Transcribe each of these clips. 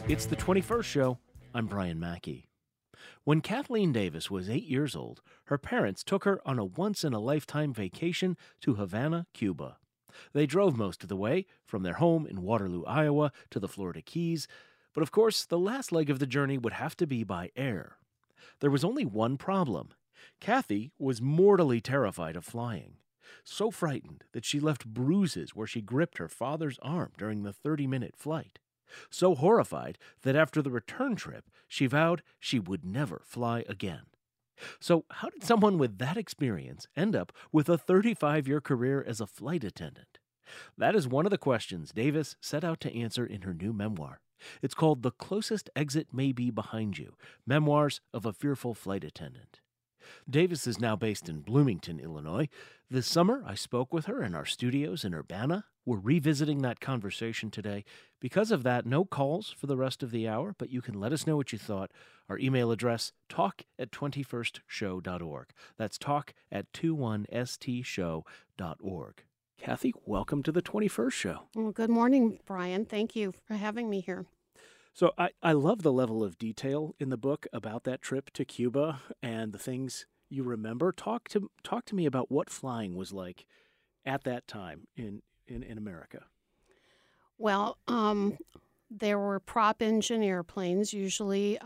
It's the 21st show. I'm Brian Mackey. When Kathleen Davis was 8 years old, her parents took her on a once-in-a-lifetime vacation to Havana, Cuba. They drove most of the way, from their home in Waterloo, Iowa, to the Florida Keys, but of course, the last leg of the journey would have to be by air. There was only one problem. Kathy was mortally terrified of flying, so frightened that she left bruises where she gripped her father's arm during the 30-minute flight. So horrified that after the return trip, she vowed she would never fly again. So how did someone with that experience end up with a 35-year career as a flight attendant? That is one of the questions Davis set out to answer in her new memoir. It's called The Closest Exit May Be Behind You, Memoirs of a Fearful Flight Attendant. Davis is now based in Bloomington, Illinois. This summer, I spoke with her in our studios in Urbana. We're revisiting that conversation today. Because of that, no calls for the rest of the hour, but you can let us know what you thought. Our email address, talk@21stshow.org. That's talk@21stshow.org. Kathy, welcome to the 21st show. Well, good morning, Brian. Thank you for having me here. So I love the level of detail in the book about that trip to Cuba and the things you remember. Talk to me about what flying was like at that time in America. Well, there were prop engine airplanes. Usually,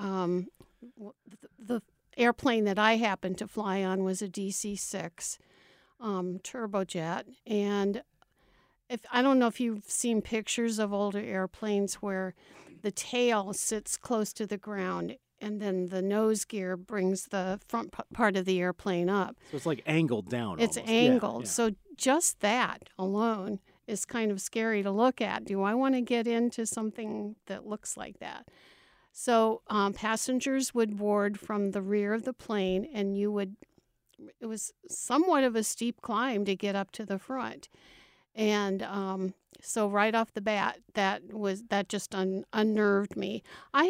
the airplane that I happened to fly on was a DC-6 turbojet, and I don't know if you've seen pictures of older airplanes where the tail sits close to the ground and then the nose gear brings the front part of the airplane up. So it's like angled down. It's almost. angled. Yeah. So just that alone is kind of scary to look at. Do I want to get into something that looks like that? So passengers would board from the rear of the plane, and it was somewhat of a steep climb to get up to the front. And so right off the bat, that just unnerved me.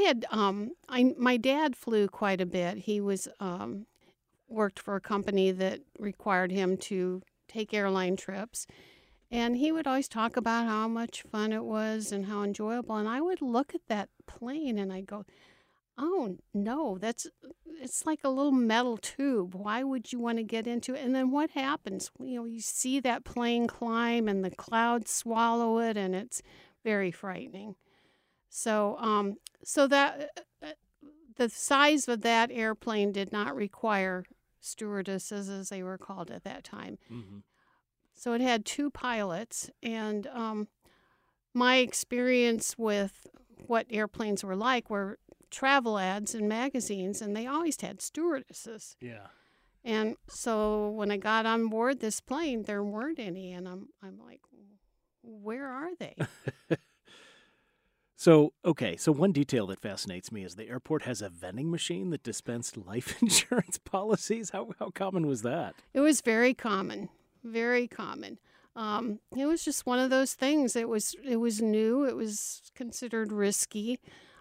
My dad flew quite a bit. He was worked for a company that required him to take airline trips, and he would always talk about how much fun it was and how enjoyable. And I would look at that plane and I'd go, "Oh no, it's like a little metal tube. Why would you want to get into it?" And then what happens? You see that plane climb and the clouds swallow it, and it's very frightening. So, that the size of that airplane did not require stewardesses, as they were called at that time. Mm-hmm. So it had two pilots, and my experience with what airplanes were like were travel ads in magazines, and they always had stewardesses. Yeah. And so when I got on board this plane, there weren't any, and I'm like, where are they? So one detail that fascinates me is the airport has a vending machine that dispensed life insurance policies. How common was that? It was very common, very common. It was just one of those things. It was new. It was considered risky.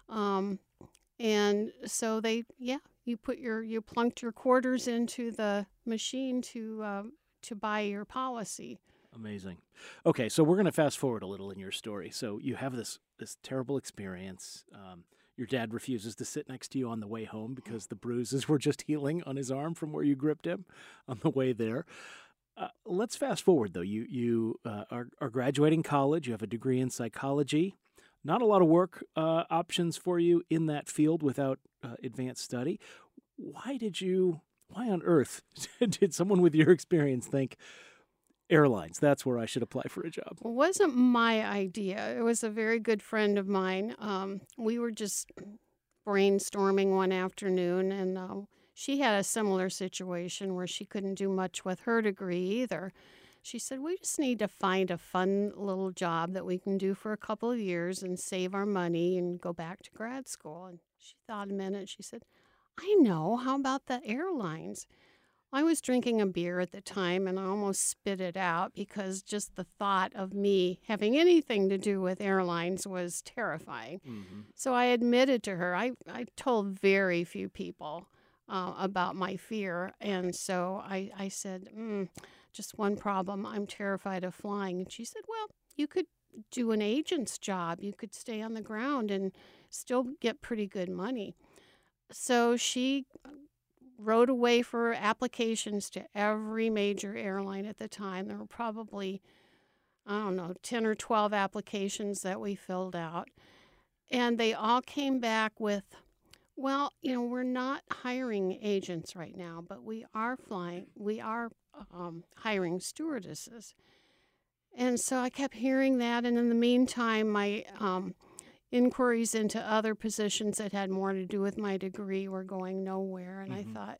And so you plunked your quarters into the machine to buy your policy. Amazing. Okay, so we're going to fast forward a little in your story. So you have this terrible experience. Your dad refuses to sit next to you on the way home because the bruises were just healing on his arm from where you gripped him on the way there. Let's fast forward, though. You are graduating college. You have a degree in psychology. Not a lot of work options for you in that field without advanced study. Why on earth did someone with your experience think airlines, that's where I should apply for a job? It wasn't my idea. It was a very good friend of mine. We were just brainstorming one afternoon, and she had a similar situation where she couldn't do much with her degree either. She said, "We just need to find a fun little job that we can do for a couple of years and save our money and go back to grad school." And she thought a minute. She said, "I know. How about the airlines?" I was drinking a beer at the time, and I almost spit it out because just the thought of me having anything to do with airlines was terrifying. Mm-hmm. So I admitted to her. I told very few people about my fear, and so I said, just one problem. I'm terrified of flying. And she said, "Well, you could do an agent's job. You could stay on the ground and still get pretty good money. So she wrote away for applications to every major airline at the time. There were probably, I don't know, 10 or 12 applications that we filled out. And they all came back with, well, we're not hiring agents right now, but we are hiring stewardesses. And so I kept hearing that. And in the meantime, my inquiries into other positions that had more to do with my degree were going nowhere. And I thought,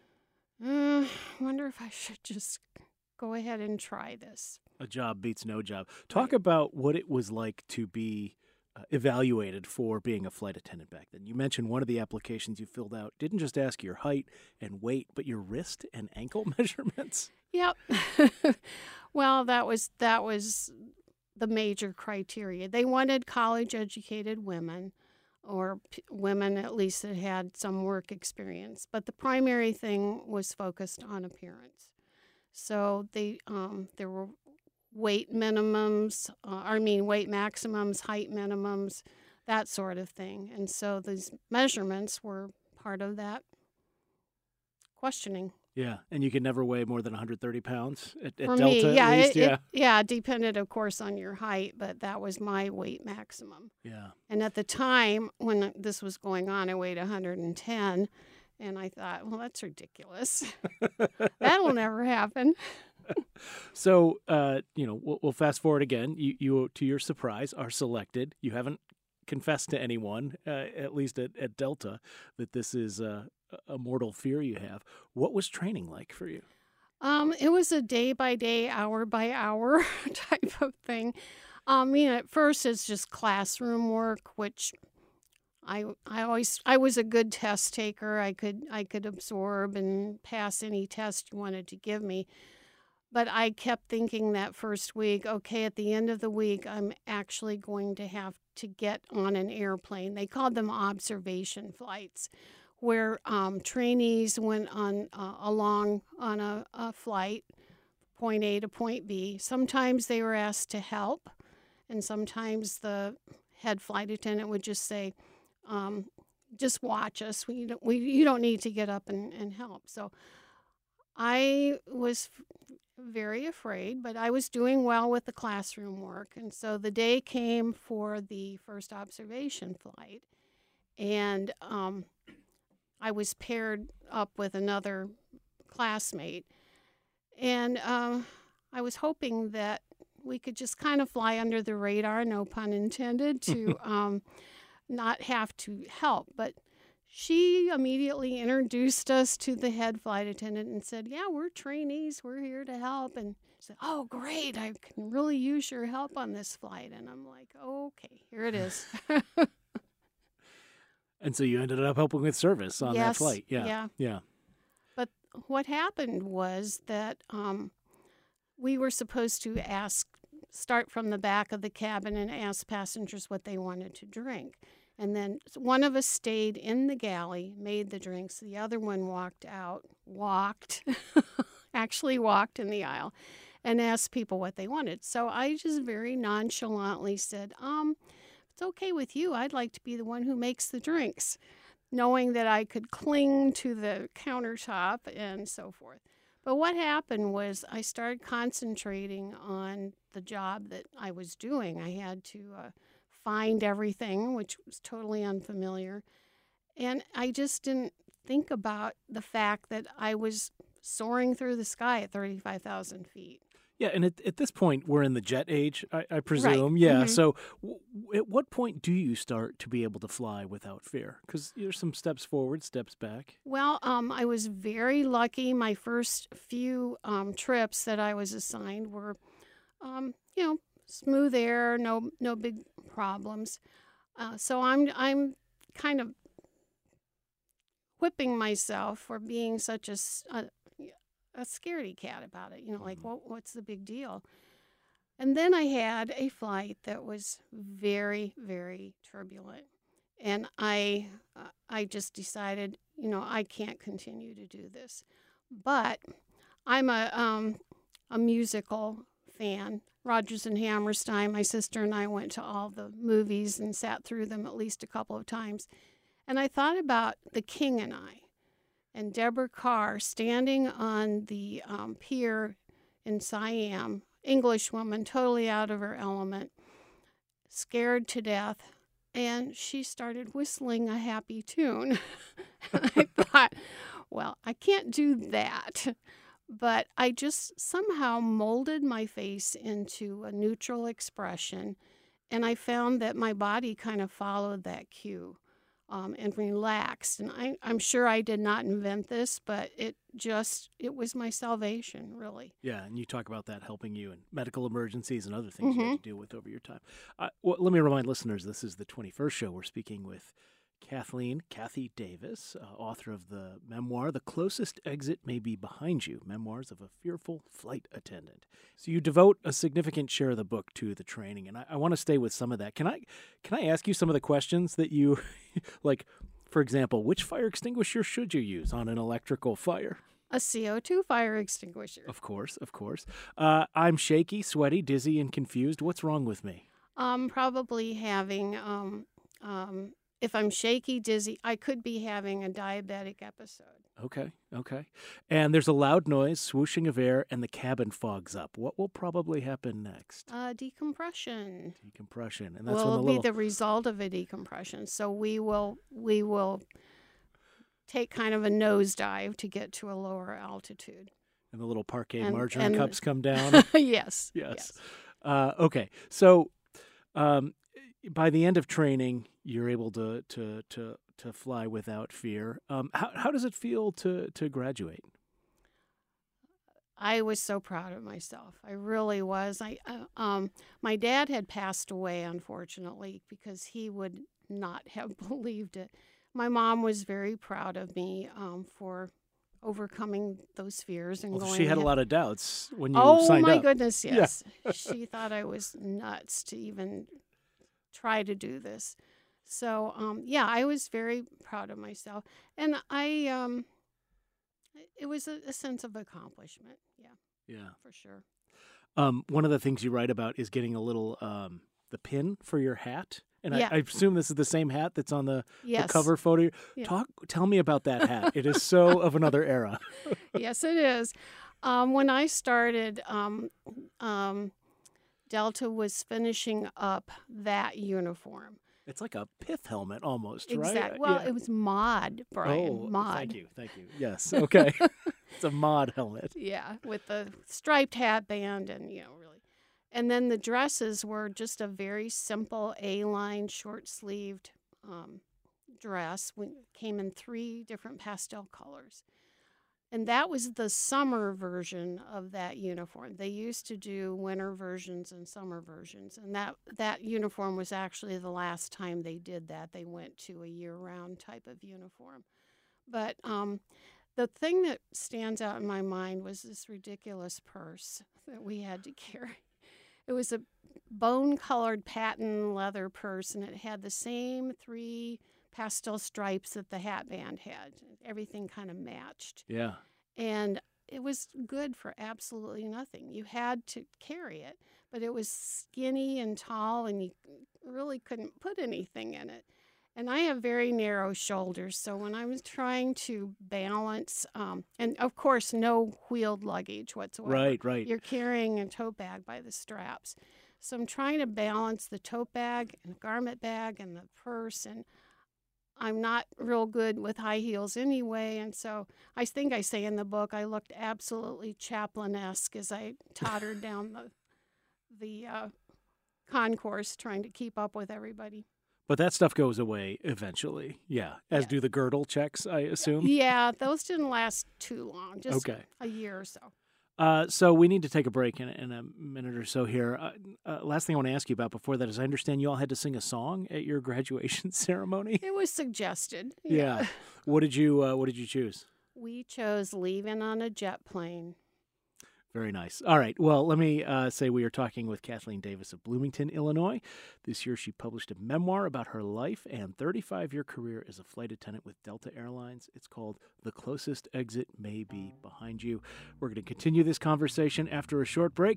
I wonder if I should just go ahead and try this. A job beats no job. Talk about what it was like to be evaluated for being a flight attendant back then. You mentioned one of the applications you filled out didn't just ask your height and weight, but your wrist and ankle measurements. Yep. Well, that was the major criteria. They wanted college-educated women, or women at least that had some work experience. But the primary thing was focused on appearance. So there were weight minimums, weight maximums, height minimums, that sort of thing. And so these measurements were part of that questioning. Yeah, and you could never weigh more than 130 pounds at For Delta, me, yeah, at least? it depended, of course, on your height, but that was my weight maximum. Yeah. And at the time when this was going on, I weighed 110, and I thought, well, that's ridiculous. That'll never happen. So, we'll fast forward again. You, to your surprise, are selected. You haven't confessed to anyone, at least at Delta, that this is a mortal fear you have. What was training like for you? It was a day-by-day, hour-by-hour type of thing. At first it's just classroom work, which I was a good test taker. I could absorb and pass any test you wanted to give me. But I kept thinking that first week, okay, at the end of the week, I'm actually going to have to get on an airplane. They called them observation flights, where trainees went along on a flight, point A to point B. Sometimes they were asked to help, and sometimes the head flight attendant would just say, just watch us. You don't need to get up and help. So I was very afraid, but I was doing well with the classroom work. And so the day came for the first observation flight, and I was paired up with another classmate. And I was hoping that we could just kind of fly under the radar, no pun intended, to not have to help. But she immediately introduced us to the head flight attendant and said, yeah, we're trainees. We're here to help. And she said, oh, great. I can really use your help on this flight. And I'm like, okay, here it is. And so you ended up helping with service on that flight. Yeah. Yeah. But what happened was that we were supposed to start from the back of the cabin and ask passengers what they wanted to drink. And then one of us stayed in the galley, made the drinks. The other one actually walked in the aisle and asked people what they wanted. So I just very nonchalantly said, if it's okay with you, I'd like to be the one who makes the drinks, knowing that I could cling to the countertop and so forth. But what happened was I started concentrating on the job that I was doing. I had to find everything, which was totally unfamiliar. And I just didn't think about the fact that I was soaring through the sky at 35,000 feet. Yeah, and at this point, we're in the jet age, I presume. Right. Yeah, Mm-hmm. So at what point do you start to be able to fly without fear? Because there's some steps forward, steps back. Well, I was very lucky. My first few trips that I was assigned were, smooth air, no big problems. So I'm kind of whipping myself for being such a scaredy cat about it. Like, what's the big deal? And then I had a flight that was very, very turbulent. And I just decided, I can't continue to do this. But I'm a musical fan. Rodgers and Hammerstein, my sister and I went to all the movies and sat through them at least a couple of times. And I thought about The King and I, and Deborah Kerr standing on the pier in Siam, English woman, totally out of her element, scared to death, and she started whistling a happy tune. And I thought, well, I can't do that. But I just somehow molded my face into a neutral expression, and I found that my body kind of followed that cue. And relaxed. And I'm sure I did not invent this, but it was my salvation, really. Yeah, and you talk about that helping you in medical emergencies and other things you had to deal with over your time. Well, let me remind listeners, this is the 21st show. We're speaking with Kathy Davis, author of the memoir, The Closest Exit May Be Behind You, Memoirs of a Fearful Flight Attendant. So you devote a significant share of the book to the training, and I want to stay with some of that. Can I ask you some of the questions that you, like, for example, which fire extinguisher should you use on an electrical fire? A CO2 fire extinguisher. Of course. I'm shaky, sweaty, dizzy, and confused. What's wrong with me? Probably having... if I'm shaky, dizzy, I could be having a diabetic episode. Okay. And there's a loud noise, swooshing of air, and the cabin fogs up. What will probably happen next? Decompression. And that's will be the result of a decompression. So we will take kind of a nosedive to get to a lower altitude. And the little parquet margarine cups come down? Yes. Okay. So by the end of training, you're able to fly without fear. How does it feel to graduate? I was so proud of myself. I really was. My dad had passed away, unfortunately, because he would not have believed it. My mom was very proud of me for overcoming those fears and going. She had a lot of doubts when you signed up. Oh my goodness, yes. Yeah. She thought I was nuts to even try to do this. So, I was very proud of myself. And it was a sense of accomplishment. Yeah, for sure. One of the things you write about is getting a little, the pin for your hat. And I assume this is the same hat that's on the cover photo. Yeah. Tell me about that hat. It is so of another era. Yes, it is. When I started, Delta was finishing up that uniform. It's like a pith helmet almost, right? Exactly. Well, it was mod, Brian. Mod. Thank you. Yes, okay. It's a mod helmet. Yeah, with the striped hat band and, really. And then the dresses were just a very simple A-line, short-sleeved dress. We came in 3 different pastel colors. And that was the summer version of that uniform. They used to do winter versions and summer versions. And that uniform was actually the last time they did that. They went to a year-round type of uniform. But the thing that stands out in my mind was this ridiculous purse that we had to carry. It was a bone-colored patent leather purse, and it had the same 3 pastel stripes that the hat band had. Everything kind of matched. Yeah. And it was good for absolutely nothing. You had to carry it, but it was skinny and tall, and you really couldn't put anything in it. And I have very narrow shoulders, so when I was trying to balance, and of course, no wheeled luggage whatsoever. Right. You're carrying a tote bag by the straps. So I'm trying to balance the tote bag and the garment bag and the purse, and I'm not real good with high heels anyway, and so I think I say in the book I looked absolutely Chaplin-esque as I tottered down the concourse trying to keep up with everybody. But that stuff goes away eventually, as do the girdle checks, I assume? Yeah, those didn't last too long, just a year or so. So we need to take a break in a minute or so here. Last thing I want to ask you about before that is I understand you all had to sing a song at your graduation ceremony. It was suggested. Yeah. What did you choose? We chose Leaving on a Jet Plane. Very nice. All right. Well, let me say we are talking with Kathleen Davis of Bloomington, Illinois. This year she published a memoir about her life and 35-year career as a flight attendant with Delta Airlines. It's called The Closest Exit May Be Behind You. We're going to continue this conversation after a short break.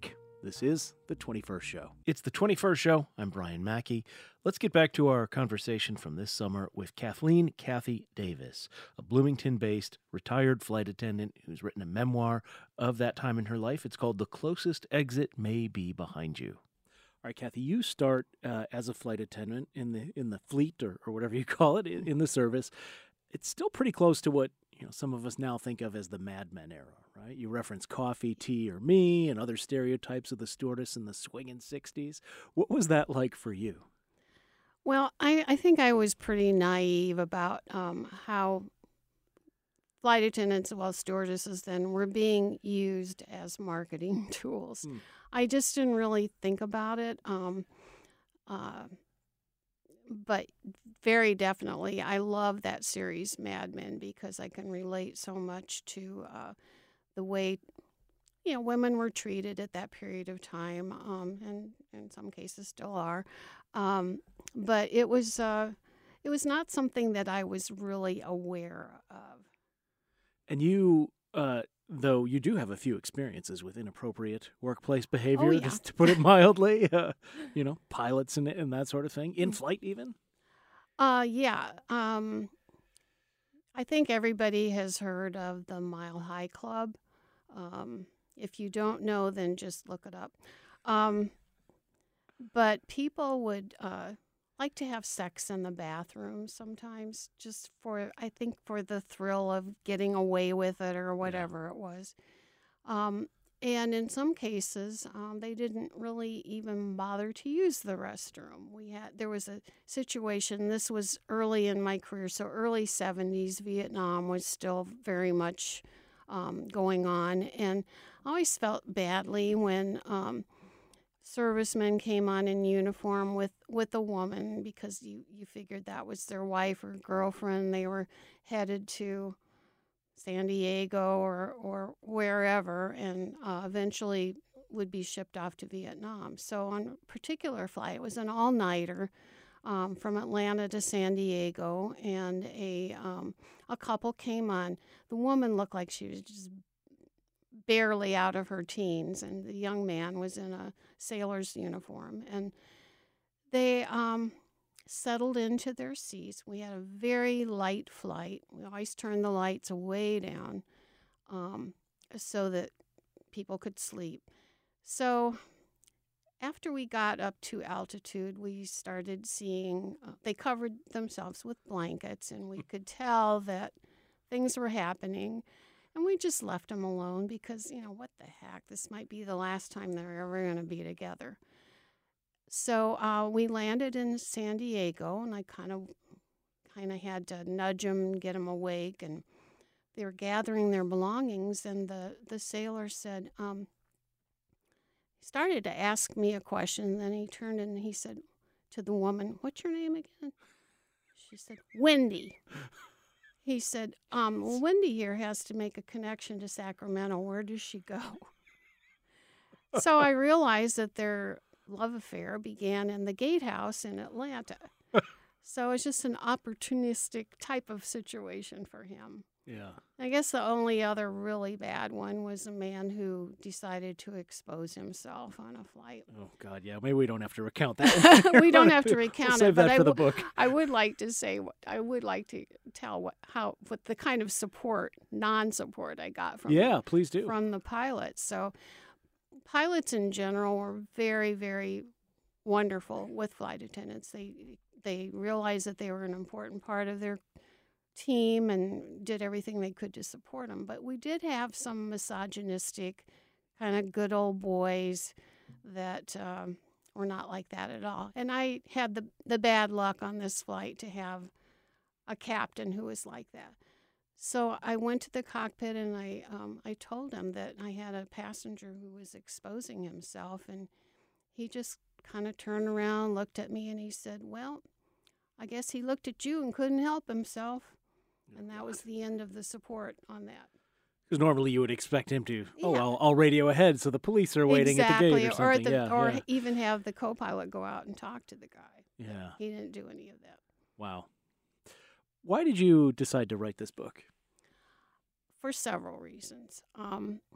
This is The 21st Show. It's The 21st Show. I'm Brian Mackey. Let's get back to our conversation from this summer with Kathleen "Kathy" Davis, a Bloomington-based retired flight attendant who's written a memoir of that time in her life. It's called The Closest Exit May Be Behind You. All right, Kathy, you start as a flight attendant in the fleet or whatever you call it in the service. It's still pretty close to what some of us now think of as the Mad Men era, right? You reference Coffee, Tea, or Me and other stereotypes of the stewardess in the swinging 60s. What was that like for you? Well, I think I was pretty naive about how flight attendants, well, stewardesses then, were being used as marketing tools. I just didn't really think about it. But very definitely, I love that series, Mad Men, because I can relate so much to the way women were treated at that period of time, and in some cases still are. But it was not something that I was really aware of. And you, though you do have a few experiences with inappropriate workplace behavior, just to put it mildly, pilots and that sort of thing, in flight even? Yeah. I think everybody has heard of the Mile High Club. If you don't know, then just look it up. But people would like to have sex in the bathroom sometimes, just for the thrill of getting away with it or whatever it was. And in some cases, they didn't really even bother to use the restroom. There was a situation, this was early in my career, so early 70s, Vietnam was still very much going on. And I always felt badly when servicemen came on in uniform with a woman, because you figured that was their wife or girlfriend. They were headed to San Diego or wherever, and eventually would be shipped off to Vietnam. So on a particular flight, it was an all-nighter from Atlanta to San Diego, and a couple came on. The woman looked like she was just barely out of her teens, and the young man was in a sailor's uniform. And they settled into their seats. We had a very light flight. We always turned the lights way down so that people could sleep. So after we got up to altitude, we started seeing they covered themselves with blankets, and we could tell that things were happening. And we just left them alone because, what the heck? This might be the last time they're ever going to be together. So we landed in San Diego, and I kind of had to nudge them and get them awake. And they were gathering their belongings, and the sailor said, he started to ask me a question, and then he turned and he said to the woman, "What's your name again?" She said, "Wendy." He said, well, Wendy here has to make a connection to Sacramento. Where does she go? So I realized that their love affair began in the gatehouse in Atlanta. So it's just an opportunistic type of situation for him. Yeah. I guess the only other really bad one was a man who decided to expose himself on a flight. Oh, God, yeah. Maybe we don't have to recount that. We don't have to recount we'll save it, but that for the book. I would like to say, I would like to tell what the kind of non-support I got from please do. From the pilots. So pilots in general were very, very wonderful with flight attendants. They realized that they were an important part of their team and did everything they could to support them. But we did have some misogynistic kind of good old boys that were not like that at all. And I had the bad luck on this flight to have a captain who was like that. So I went to the cockpit and I told him that I had a passenger who was exposing himself, and he just kind of turned around, looked at me, and he said, "Well, I guess he looked at you and couldn't help himself." And that was the end of the support on that. Because normally you would expect him to, I'll radio ahead so the police are waiting at the gate or something. Or even have the co-pilot go out and talk to the guy. Yeah. He didn't do any of that. Wow. Why did you decide to write this book? For several reasons.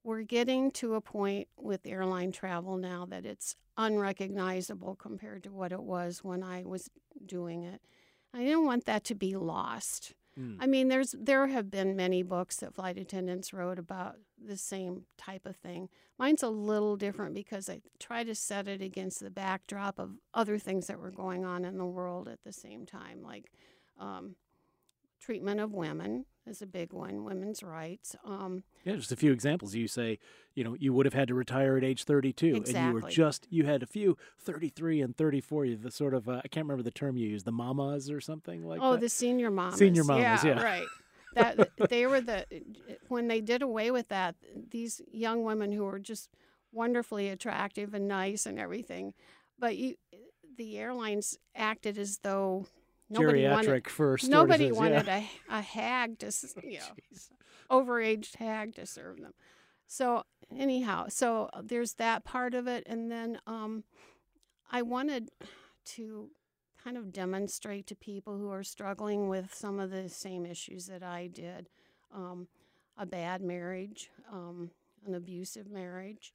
we're getting to a point with airline travel now that it's unrecognizable compared to what it was when I was doing it. I didn't want that to be lost. I mean, there have been many books that flight attendants wrote about the same type of thing. Mine's a little different because I try to set it against the backdrop of other things that were going on in the world at the same time, like treatment of women is a big one, women's rights. Yeah, just a few examples. You say, you would have had to retire at age 32, Exactly. and you had a few 33 and 34. The sort of, I can't remember the term you used, the mamas or something like that. Oh, the senior mamas. Senior mamas, yeah. Right. That they were when they did away with that, these young women who were just wonderfully attractive and nice and everything, but the airlines acted as though Geriatric for stewardesses. Nobody wanted a hag to, overaged hag to serve them. So anyhow, there's that part of it, and then I wanted to kind of demonstrate to people who are struggling with some of the same issues that I did, a bad marriage, an abusive marriage,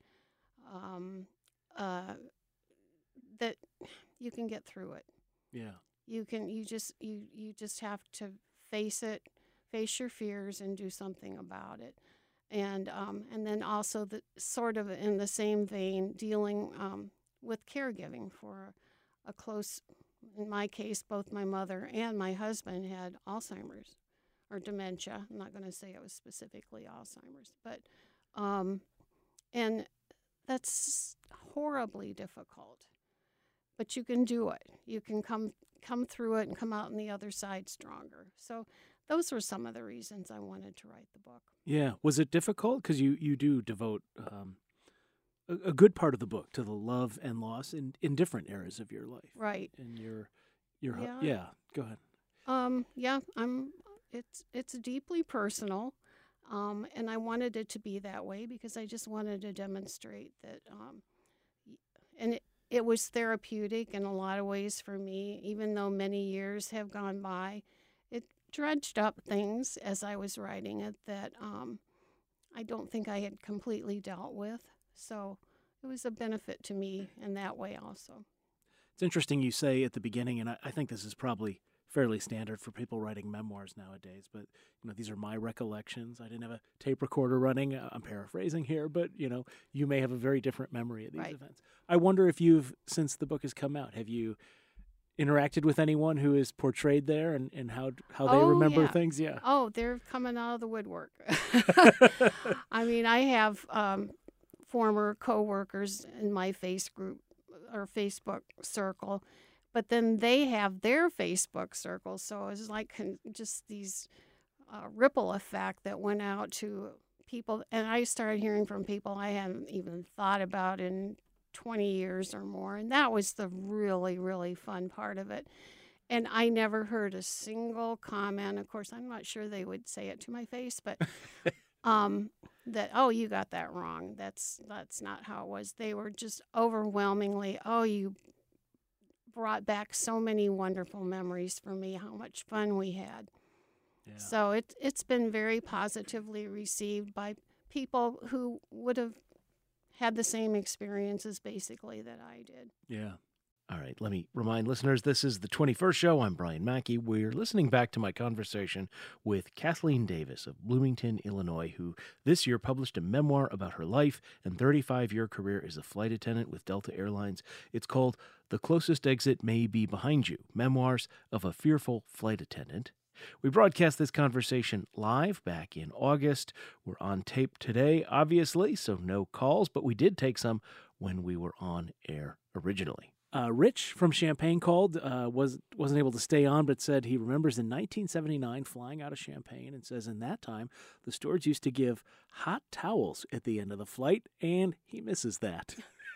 that you can get through it. Yeah. You just have to face it, face your fears, and do something about it. And then also sort of in the same vein, dealing with caregiving for a close. In my case, both my mother and my husband had Alzheimer's or dementia. I'm not going to say it was specifically Alzheimer's, but and that's horribly difficult. But you can do it. You can come through it and come out on the other side stronger. So those were some of the reasons I wanted to write the book. Yeah. Was it difficult? Because you do devote a good part of the book to the love and loss in different areas of your life. Right. And your Yeah. Go ahead. It's deeply personal, and I wanted it to be that way because I just wanted to demonstrate that, and it was therapeutic in a lot of ways for me, even though many years have gone by. It dredged up things as I was writing it that I don't think I had completely dealt with. So it was a benefit to me in that way also. It's interesting you say at the beginning, and I think this is probably fairly standard for people writing memoirs nowadays, but these are my recollections. I didn't have a tape recorder running. I'm paraphrasing here, but you may have a very different memory of these Right. events. I wonder if since the book has come out, have you interacted with anyone who is portrayed there and how they remember things? Yeah. Oh, they're coming out of the woodwork. I mean, I have former coworkers in my Facebook circle, but then they have their Facebook circle. So it's like just these ripple effect that went out to people. And I started hearing from people I hadn't even thought about in 20 years or more. And that was the really, really fun part of it. And I never heard a single comment. Of course, I'm not sure they would say it to my face, but that, oh, you got that wrong. That's not how it was. They were just overwhelmingly, oh, you brought back so many wonderful memories for me, how much fun we had. Yeah. So it's been very positively received by people who would have had the same experiences basically that I did. Yeah. All right, let me remind listeners, this is the 21st show. I'm Brian Mackey. We're listening back to my conversation with Kathleen Davis of Bloomington, Illinois, who this year published a memoir about her life and 35-year career as a flight attendant with Delta Airlines. It's called The Closest Exit May Be Behind You, Memoirs of a Fearful Flight Attendant. We broadcast this conversation live back in August. We're on tape today, obviously, so no calls, but we did take some when we were on air originally. Rich from Champaign called, wasn't able to stay on, but said he remembers in 1979 flying out of Champaign and says in that time the stewards used to give hot towels at the end of the flight, and he misses that.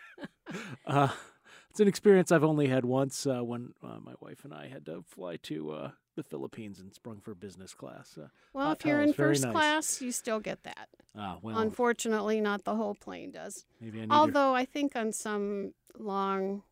It's an experience I've only had once when my wife and I had to fly to the Philippines and sprung for business class. Well, if you're in first class, you still get that. Well, unfortunately, not the whole plane does. Maybe Although I think on some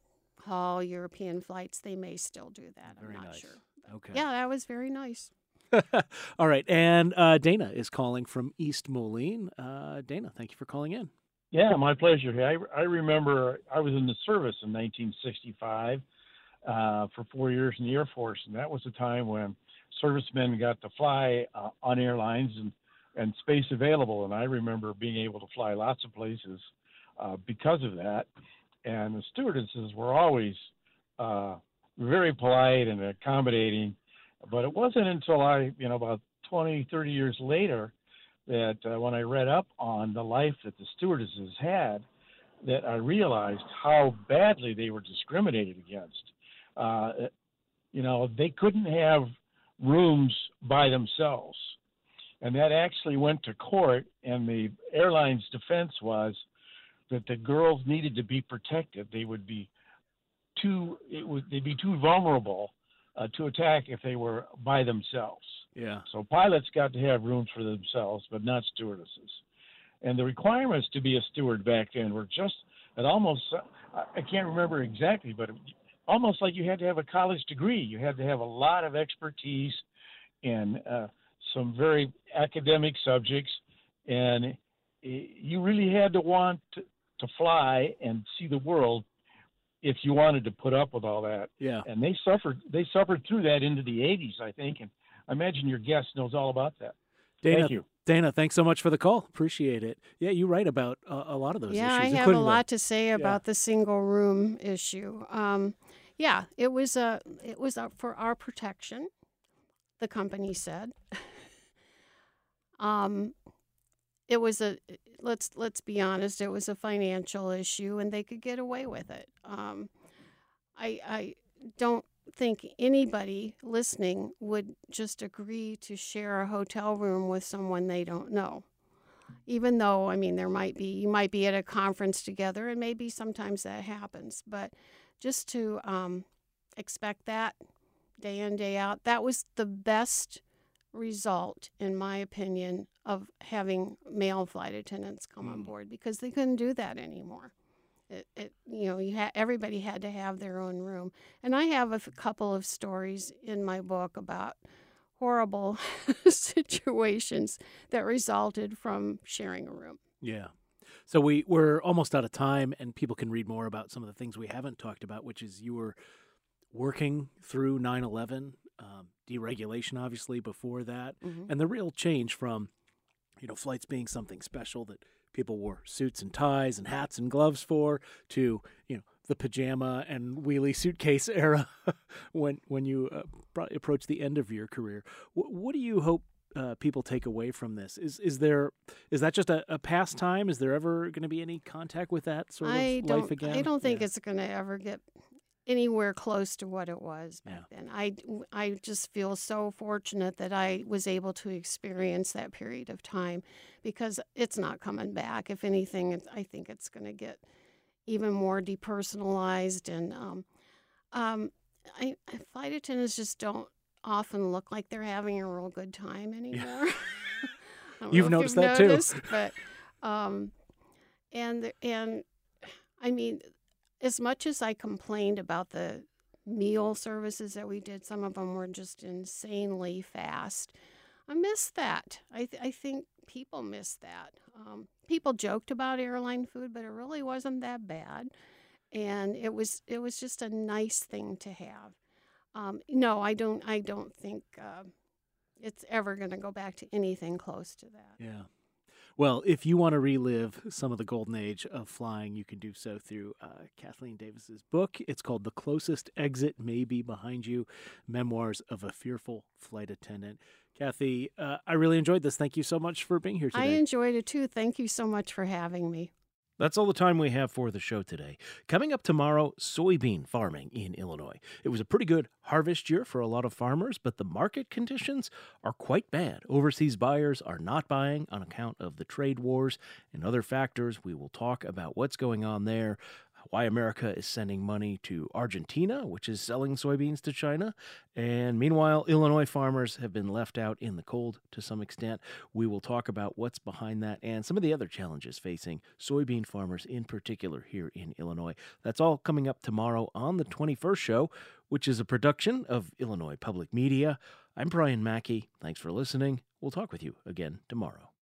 long-haul European flights, they may still do that. Very I'm not nice. sure. Okay. Yeah, that was very nice. All right. And Dana is calling from East Moline. Dana, thank you for calling in. Yeah, my pleasure. I remember I was in the service in 1965 for 4 years in the Air Force, and that was a time when servicemen got to fly on airlines and space available. And I remember being able to fly lots of places because of that. And the stewardesses were always very polite and accommodating. But it wasn't until about 20, 30 years later that when I read up on the life that the stewardesses had, that I realized how badly they were discriminated against. They couldn't have rooms by themselves. And that actually went to court, and the airline's defense was that the girls needed to be protected. They'd be too vulnerable to attack if they were by themselves. Yeah. So pilots got to have rooms for themselves, but not stewardesses. And the requirements to be a steward back then were just I can't remember exactly, but almost like you had to have a college degree. You had to have a lot of expertise in some very academic subjects, and you really had to want to fly and see the world if you wanted to put up with all that. Yeah. And they suffered through that into the 80s, I think, and I imagine your guest knows all about that. Dana, Thank you. Dana, thanks so much for the call. Appreciate it. Yeah, you write about a lot of those issues. Yeah, I have a lot to say about the single room issue. It was for our protection, the company said. It was let's be honest, it was a financial issue, and they could get away with it. I don't think anybody listening would just agree to share a hotel room with someone they don't know. Even though, you might be at a conference together, and maybe sometimes that happens, but just to expect that day in, day out, that was the best result, in my opinion, of having male flight attendants come on board, because they couldn't do that anymore. Everybody had to have their own room. And I have a couple of stories in my book about horrible situations that resulted from sharing a room. Yeah. So we're almost out of time, and people can read more about some of the things we haven't talked about, which is you were working through 9/11, deregulation, obviously, before that, and the real change from, flights being something special that people wore suits and ties and hats and gloves for, to, the pajama and wheelie suitcase era when you approach the end of your career. What do you hope people take away from this? Is that just a pastime? Is there ever going to be any contact with that sort of life again? I don't think it's going to ever get anywhere close to what it was back then. I just feel so fortunate that I was able to experience that period of time, because it's not coming back. If anything, I think it's going to get even more depersonalized, and flight attendants just don't often look like they're having a real good time anymore. You've noticed that too. But as much as I complained about the meal services that we did, some of them were just insanely fast. I miss that. I think people miss that. People joked about airline food, but it really wasn't that bad, and it was just a nice thing to have. No, I don't think it's ever going to go back to anything close to that. Yeah. Well, if you want to relive some of the golden age of flying, you can do so through Kathleen Davis's book. It's called The Closest Exit May Be Behind You, Memoirs of a Fearful Flight Attendant. Kathy, I really enjoyed this. Thank you so much for being here today. I enjoyed it too. Thank you so much for having me. That's all the time we have for the show today. Coming up tomorrow, soybean farming in Illinois. It was a pretty good harvest year for a lot of farmers, but the market conditions are quite bad. Overseas buyers are not buying on account of the trade wars and other factors. We will talk about what's going on there, why America is sending money to Argentina, which is selling soybeans to China. And meanwhile, Illinois farmers have been left out in the cold to some extent. We will talk about what's behind that and some of the other challenges facing soybean farmers in particular here in Illinois. That's all coming up tomorrow on the 21st show, which is a production of Illinois Public Media. I'm Brian Mackey. Thanks for listening. We'll talk with you again tomorrow.